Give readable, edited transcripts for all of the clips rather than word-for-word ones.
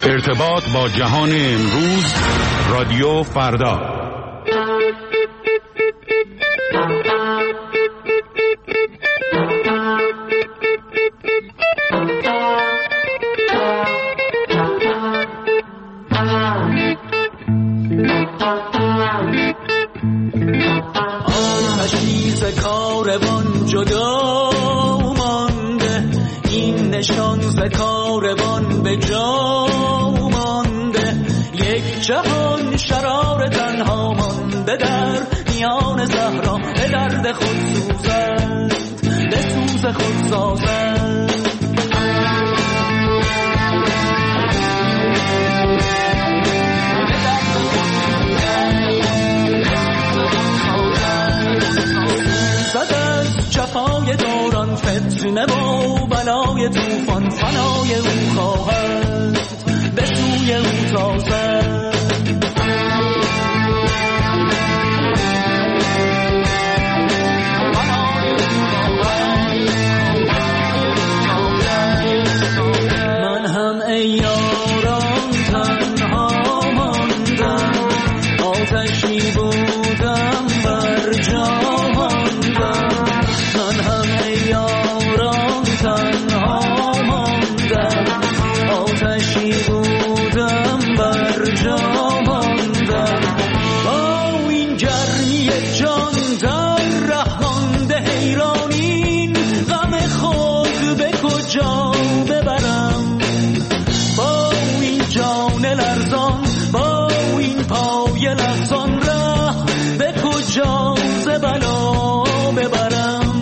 ارتباط با جهان امروز، رادیو فردا. آتشیز کاروان جدا مانده، این نشان ز کاروان به جا مانده. یک جهان شرار تنها مانده در میان صحرا، به درد خود سوزند، به سوز خود سازند. جفای دوران، فتنه و بلای توفان، فنای او خواهد به سوی او تازد. من هم ای یاران تنها ماندم، آتشی بودم بر جا ماندم. من هم ای یاران تنها ماندم، آتشی بودم بر جا ماندم. با این گرمی جان در ره مانده، حیران این غم خود به کجا ببرم. با این جان لرزان، با این پای لرزان، ره به کجا ز بلا ببرم.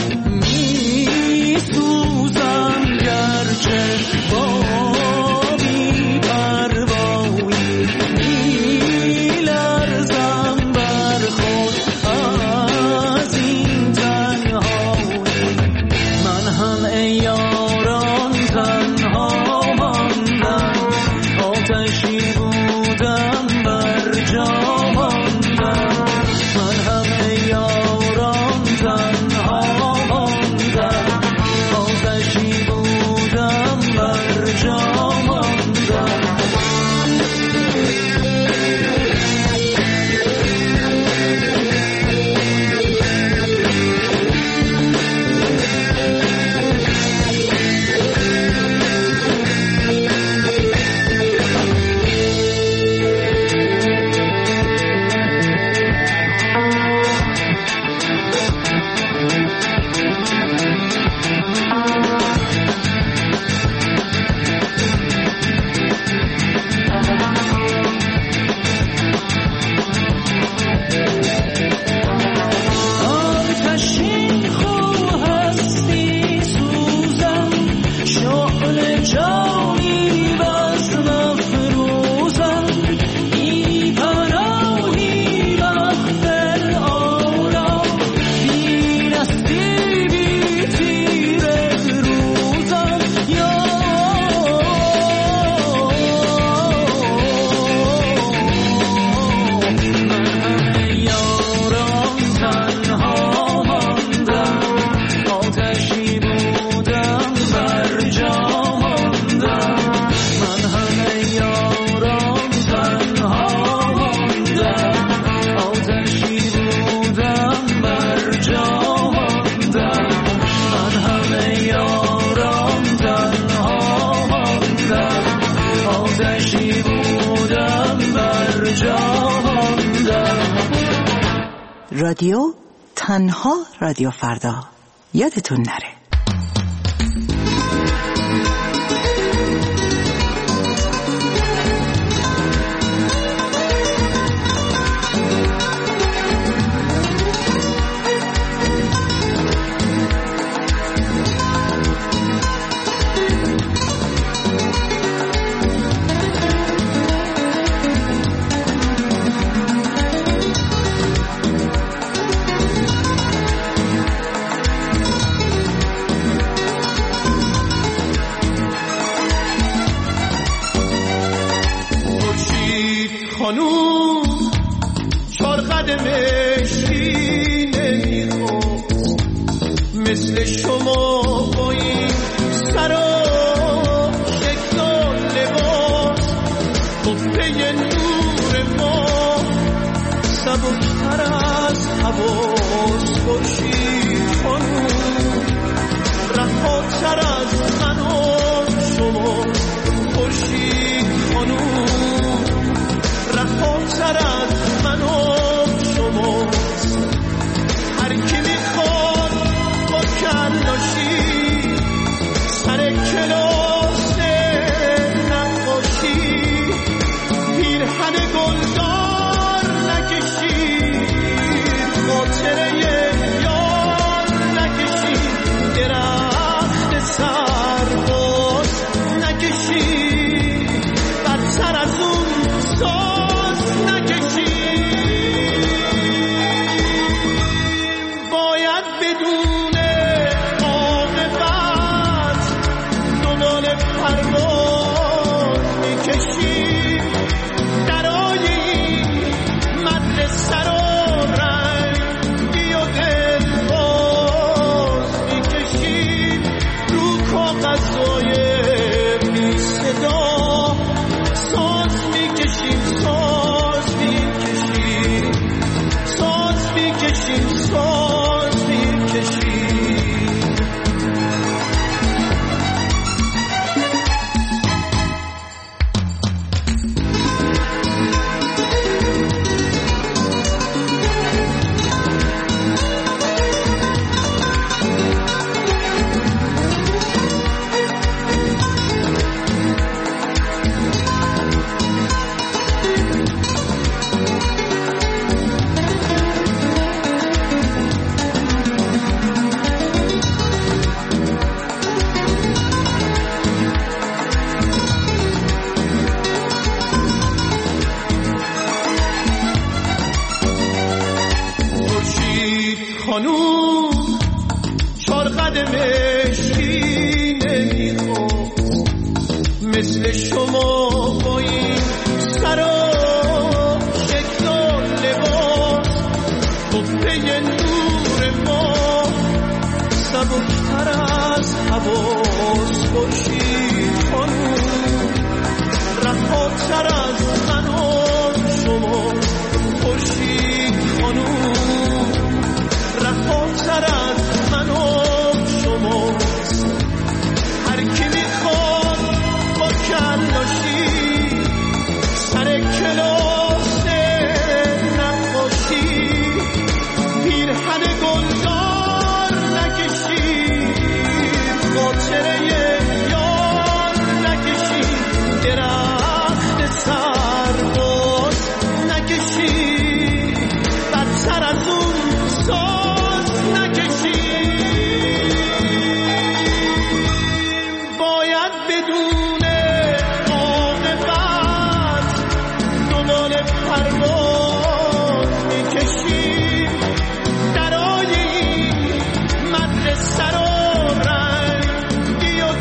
رادیو تنها، رادیو فردا. یادتون نره. خانوم چار قدمش نمیخوست، مثل شما با این سر و شکل و لباس پی نور ما سبکتر از حواس خورشید خانوم رهاتر از من و شما خورشید خانوم رهاتر از من و شما هر کی میخواد با کلاشی سر کلاس نقاشی پیرهن گلدار نکشید خاطره یار نکشید درخت سرباز نکشید بدتر از اون ساز نکشید باید بدون عاقبت دنبال پرواز میکشید درای این مدرسه رو رنگی و دلباز میکشید رو کاغذهای بی صدا ساز میکشیم ساز میکشیم ساز میکشیم ساز میکشیم خانوم چار قدم مشکی نمیخواست مثل شما با این سر و شکل و لباس قبه نور ما سبکتر از حواس خورشید خانوم رهاتر از من و شما خورشید خانوم رهاتر از من و شماست هر کی میخواد با کلاشی سر کلاس نقاشی پیرهن گلدار نکشید خاطره یار نکشید درخت سرباز نکشید بدتر از اون ساز نکشید باید بدون عاقبت دنبال پرواز میکشید درای این مدرسه رو رنگی و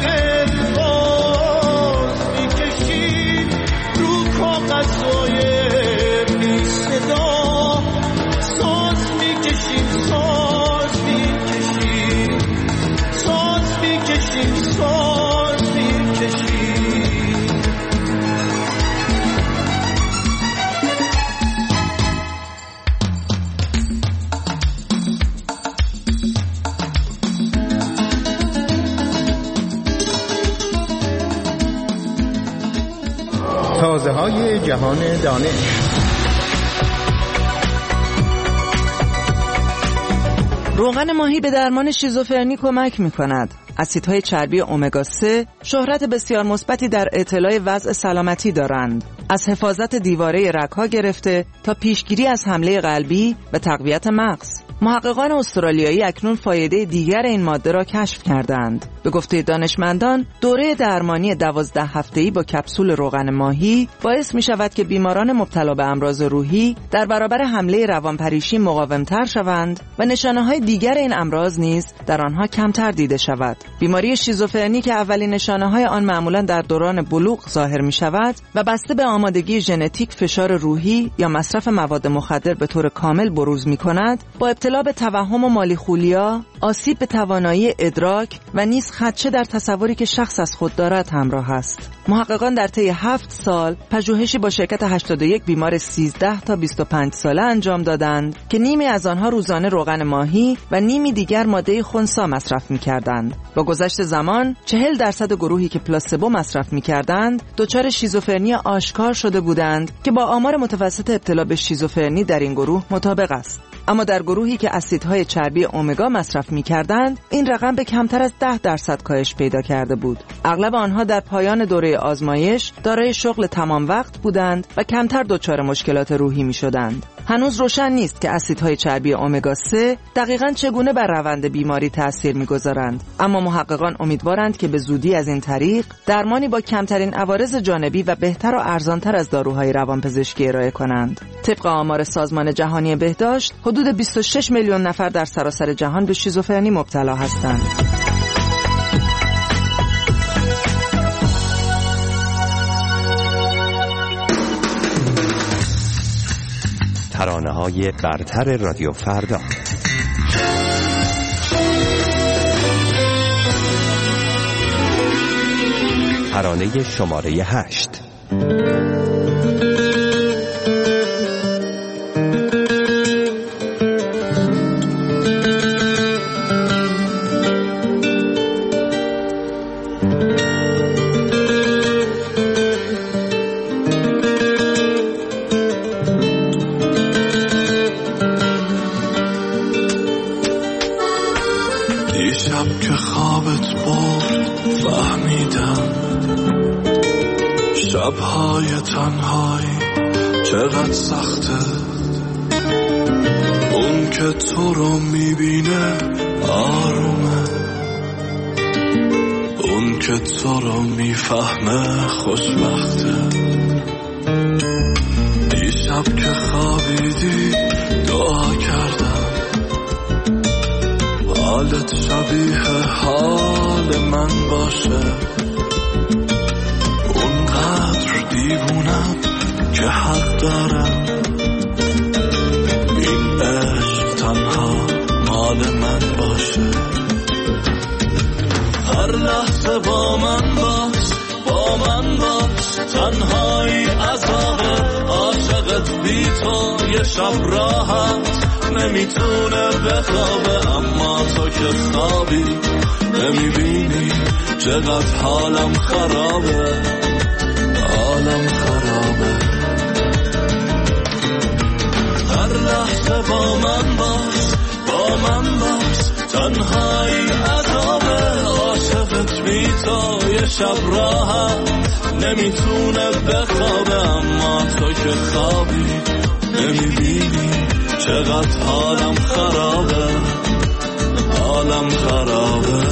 دلباز میکشید رو کاغذهای بی صدا ساز میکشیم ساز میکشیم ساز میکشیم ساز میکشیم تازه های جهان دانش. روغن ماهی به درمان شیزوفرنی کمک می‌کند. اسیدهای چربی امگا 3 شهرت بسیار مثبتی در اطلاع وضع سلامتی دارند. از حفاظت دیواره رگ‌ها گرفته تا پیشگیری از حمله قلبی و تقویت مغز. محققان استرالیایی اکنون فایده دیگر این ماده را کشف کردند. به گفته دانشمندان، دوره درمانی 12 هفته‌ای با کپسول روغن ماهی باعث می‌شود که بیماران مبتلا به امراض روحی در برابر حمله روانپریشی مقاوم‌تر شوند و نشانه‌های دیگر این امراض نیز در آنها کمتر دیده شود. بیماری شیزوفرنی که اولین نشانه‌های آن معمولاً در دوران بلوغ ظاهر می‌شود و بسته به آمادگی ژنتیک، فشار روحی یا مصرف مواد مخدر به طور کامل بروز می‌کند، با ابتلا ابتلا به توهم و مالیخولیا، آسیب به توانایی ادراک و نیز خدشه در تصوری که شخص از خود دارد همراه است. محققان در طی 7 سال پژوهشی با شرکت 81 بیمار 13 تا 25 ساله انجام دادند که نیمی از آنها روزانه روغن ماهی و نیمی دیگر ماده خنثی مصرف می‌کردند. با گذشت زمان 40% گروهی که پلاسبو مصرف می‌کردند دچار شیزوفرنی آشکار شده بودند که با آمار متوسط ابتلا به شیزوفرنی در این گروه مطابق است. اما در گروهی که اسیدهای چربی امگا مصرف می‌کردند این رقم به کمتر از 10% کاهش پیدا کرده بود. اغلب آنها در پایان دوره آزمایش دارای شغل تمام وقت بودند و کمتر دچار مشکلات روحی می‌شدند. هنوز روشن نیست که اسیدهای چربی امگا 3 دقیقاً چگونه بر روند بیماری تأثیر می‌گذارند، اما محققان امیدوارند که به زودی از این طریق درمانی با کمترین عوارض جانبی و بهتر و ارزانتر از داروهای روانپزشکی ارائه کنند. طبق آمار سازمان جهانی بهداشت، حدود 26 میلیون نفر در سراسر جهان به شیزوفرنی مبتلا هستند. ترانه‌های برتر رادیو فردا. ترانه شماره 8. دیشب که خوابت برد فهمیدم شب‌های تنهایی چقدر سخته. اون که تو رو میبینه آرومه، اون که تو رو میفهمه خوشبخته. دیشب که خوابیدی دعا کردم حالت شبیه حال من باشه. اونقدر دیوونم که حق دارم این عشق تنها مال من باشه. هر لحظه با من باش، با من باش، تنهایی عذابه. عاشقت بی تو یه شب راحت نمیتونه بخوابه، اما تو که خوابی نمیبینی چقدر حالم خرابه، حالم خرابه. هر لحظه با من باش، با من باش، تنهایی عذابه. عاشقت بی تو یه شب راحت نمیتونه بخوابه، اما تو که خوابی نمیبینی چقدر حالم خرابه، حالم خرابه.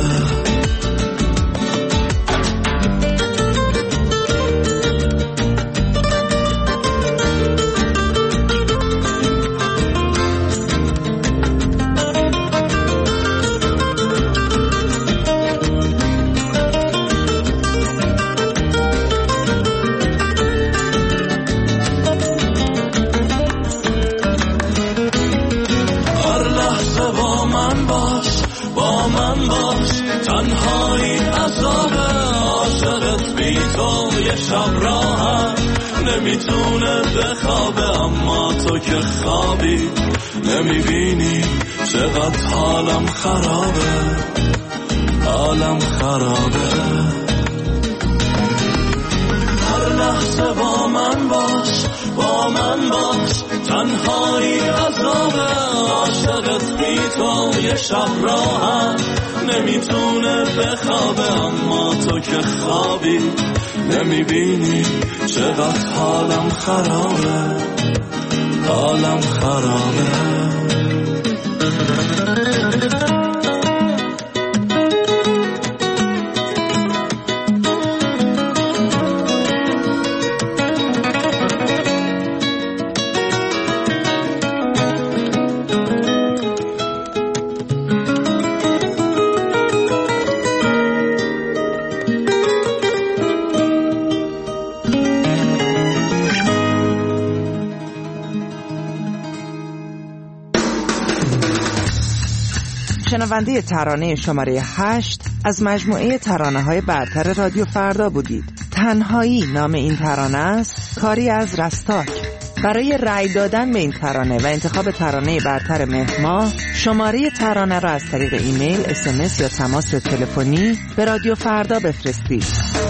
تنهایی عذابه. عاشقت بی تو یه شب راحت نمیتونه بخوابه، اما تو که خوابی نمیبینی چقدر حالم خرابه، حالم خرابه. هر لحظه با من باش، با من باش، تنهایی عذابه. عاشقت بی تو یه شب راحت نمیتونه بخوابه، اما تو که خوابی نمیبینی چقدر حالم خرابه، حالم خرابه. شنونده ترانه شماره 8 از مجموعه ترانه‌های برتر رادیو فردا بودید. تنهایی نام این ترانه است، کاری از رستاک. برای رأی دادن به این ترانه و انتخاب ترانه برتر مهر ماه، شماره ترانه را از طریق ایمیل، SMS یا تماس تلفنی به رادیو فردا بفرستید.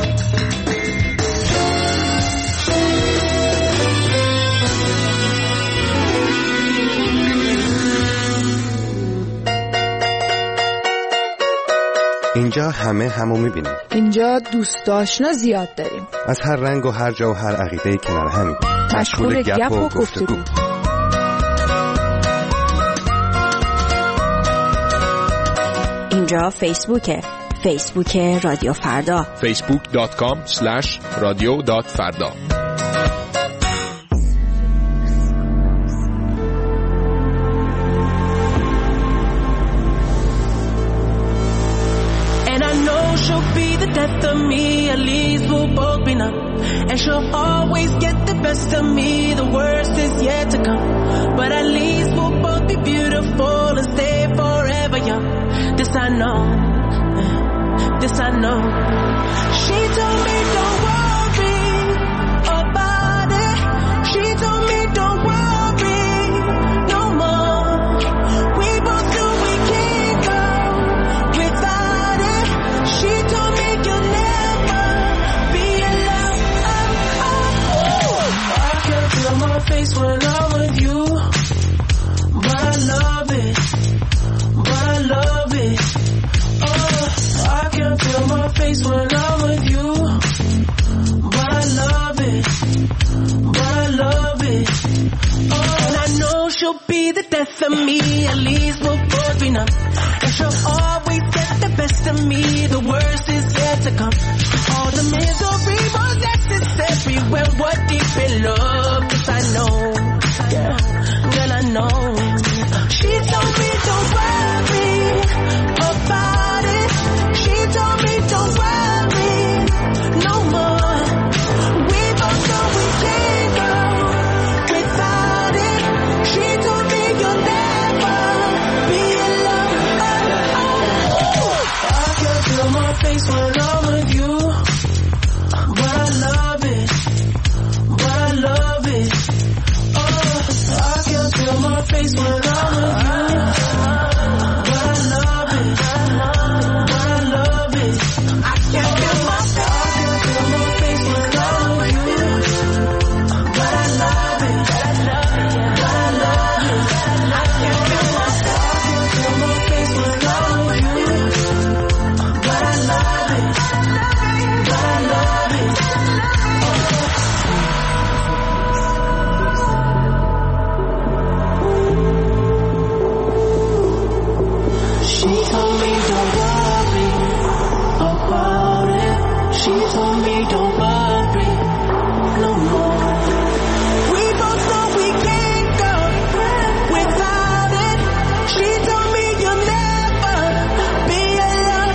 اینجا همه همو میبینیم. اینجا دوست آشنا زیاد داریم. از هر رنگ و هر جا و هر عقیده کنار همیم. مشغول گپ و گفتگو. اینجا فیسبوک رادیو فردا. facebook.com/radio.farda. Death of me, at least we'll both be numb. And she'll always get the best of me, the worst is yet to come. But at least we'll both be beautiful and stay forever young. This I know, this I know. She told me don't worry about it. She told me don't worry no more. We both knew we can't go without it. She told me you'll never be alone. I can feel my face when I'm with you, but I love it, but I love it. I can feel my face when I'm with you, but I love it, but I love it. And I know she'll be the death of me, at least we'll both be numb. And she'll always get the best of me, the worst is yet to come. All the misery was necessary when we're deep in love. 'Cause I know, yeah, girl, I know. She told me don't worry about it. She told me don't worry no more. We both know we can't go without it. She told me you'll never be alone. I can feel my face when I'm with you, but I love it, but I love it. I can feel my face when I'm with you, but I love it, but I love it. I can feel my face when I'm with you, but I love it, but I love it. I can feel my face when I'm with you, but I love it, but I love it. She told me don't worry about it. She told me don't worry no more. We both know we can't go without it. She told me you'll never be alone.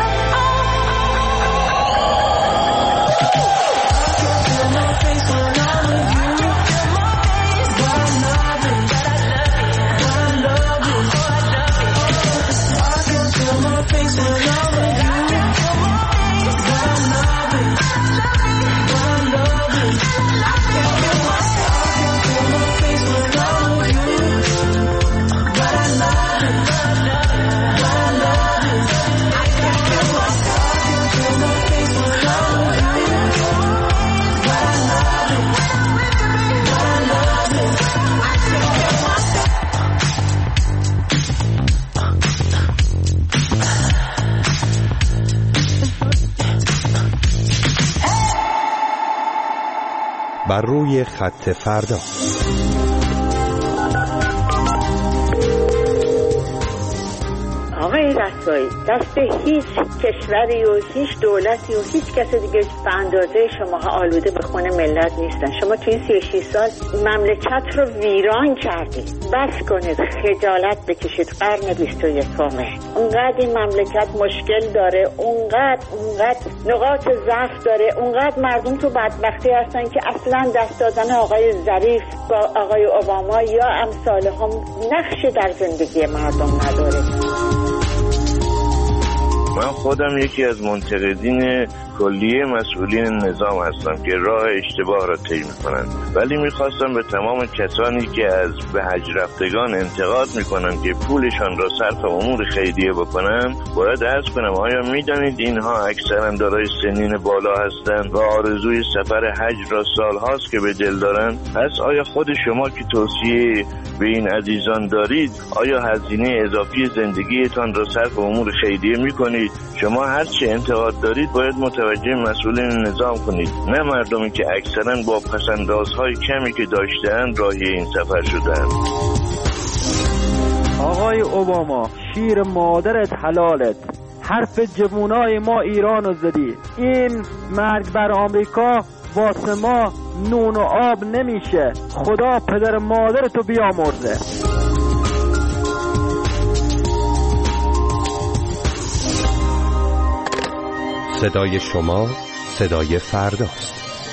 I can feel my face when I'm with you, but I love it, but I love it. I can feel my face when I'm with you, but I love it, but I love it. I can feel my face when I'm with you, but I love it, but I love it. I can feel my face when I'm with you, but I love it, but I love it. I can feel my بر روی خط فردا. آقای رسایی، دست هیچ کشوری و هیچ دولتی و هیچ کس دیگه به اندازه شماها آلوده به خون ملت نیستن. شما توی 36 سال مملکت رو ویران کردید. بس کنید، خجالت بکشید. قرن 21 اونقدر این مملکت مشکل داره، اونقدر نقاط ضعف داره، اونقدر مردم تو بدبختی هستن که اصلا دست دادن آقای ظریف با آقای اوباما یا امثال هم نقشی در زندگی مردم نداره. من خودم یکی از منتقدین کلیه مسئولین نظام هستم که راه اشتباه را طی می‌کنند، ولی می‌خواستم به تمام کسانی که از به حج رفتگان انتقاد می‌کنند که پولشان را صرف امور خیریه بکنند باید عرض کنم آیا می‌دانید اینها اکثرا دارای سنین بالا هستند و آرزوی سفر حج را سال‌هاست که به دل دارند؟ پس آیا خود شما که توصیه به این عزیزان دارید آیا هزینه اضافی زندگیتان را صرف امور خیریه می‌کنید؟ شما هر چه انتقاد دارید باید متوجه مسئولین نظام کنید، نه مردمی که اکثرا با پس‌اندازهای کمی که داشته‌اند راهی این سفر شدند. آقای اوباما، شیر مادرت حلالت، حرف جوونای ما ایرانو زدی. این مرگ بر آمریکا واسه ما نون و آب نمیشه. خدا پدر مادرتو بیامرزه. صدای شما صدای فرداست.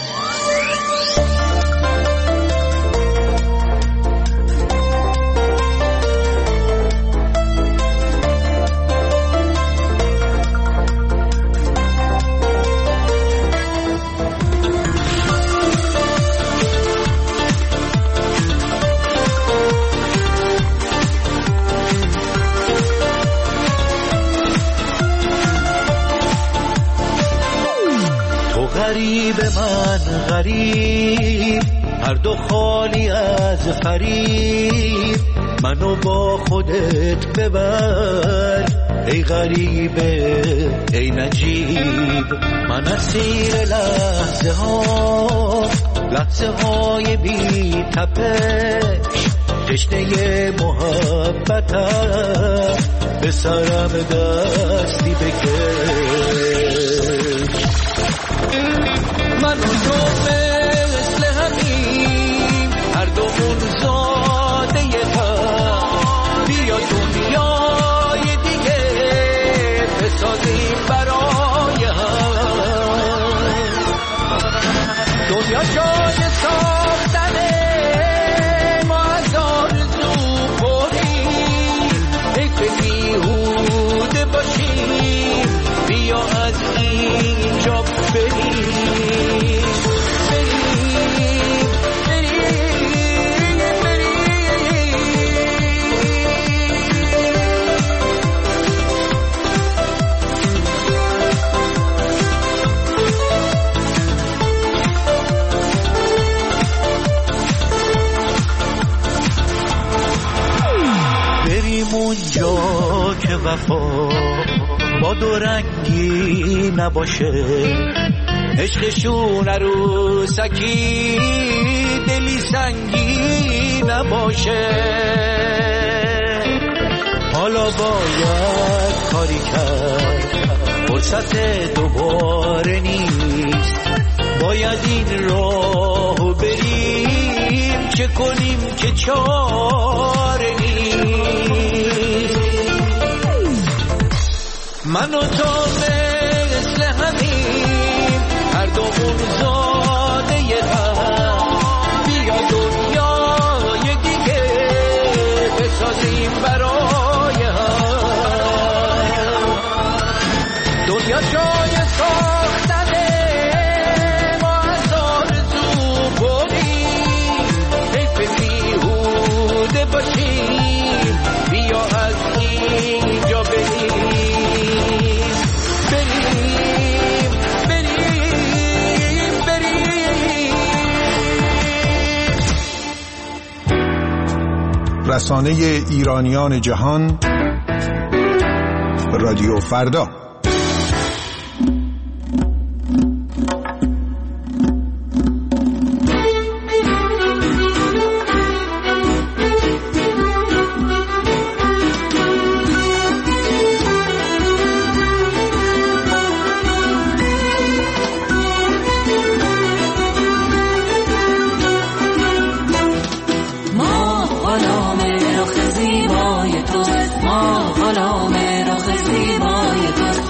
غریب من غریب، هر دو خالی از فریب، منو با خودت ببر ای غریبه ای نجیب. من اسیر لحظه های بی تپش، تشنه محبتم به سرم دستی بکش. من و تو مثل همین، هر دومون زاده هم، بیا دنیای دیگه بسازیم برای هم. دنیا جای ساختنه، ما از آرزو پریم، حیف بیهوده باشیم، بیا از اینجا بریم. اونجا که وفا با دو رنگی نباشه، عشقشون عروسکی دلی سنگی نباشه. حالا باید کاری کرد، فرصت دوباره نیست، باید این راهو بریم، چه کنیم که چاره نیست. من و تو مثل همین، هر دومون زاده هم، بیا دنیای دیگه بسازیم برای هم. دنیا جای ساختنه، ما از آرزو بریم، حیف بیهوده باشیم، بیا از اینجا بریم. رسانه ایرانیان جهان، رادیو فردا. غلام رخ زیبای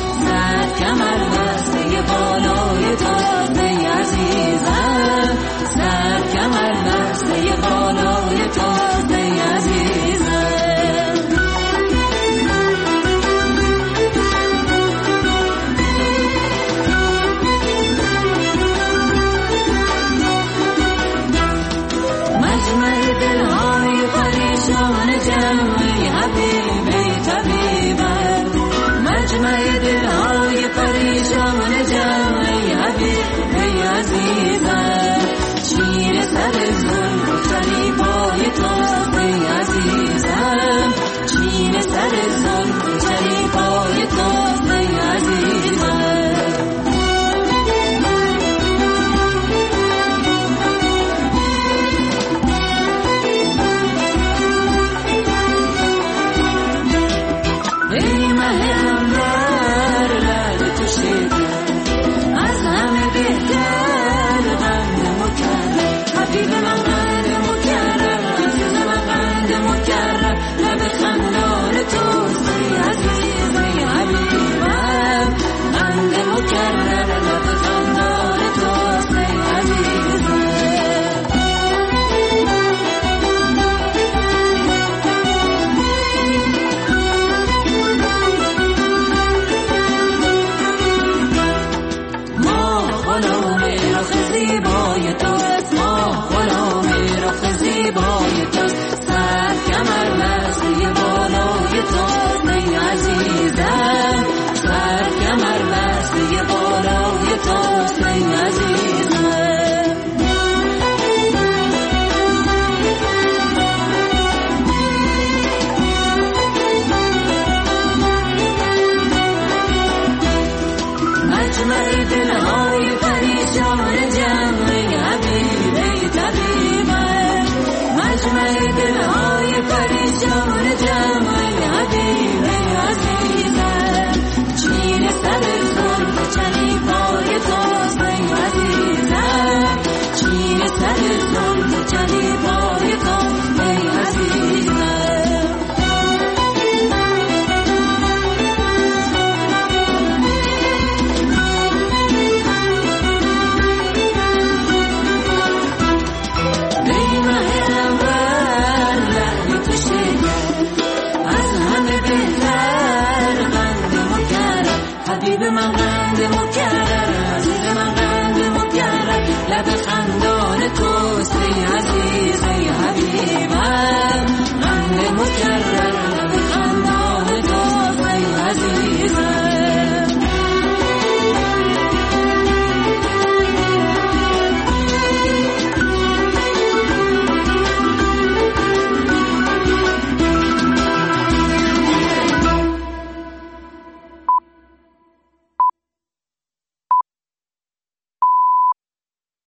زیبای توست، ما غلام رخ زیبای توست، سر کمر بسته بالای توست ای عزیزم، سر کمر بسته بالای توست ای عزیزم. مجمع دلهای پریشان جمع حبیب ای طبیبه، مجمع دلهای پریشان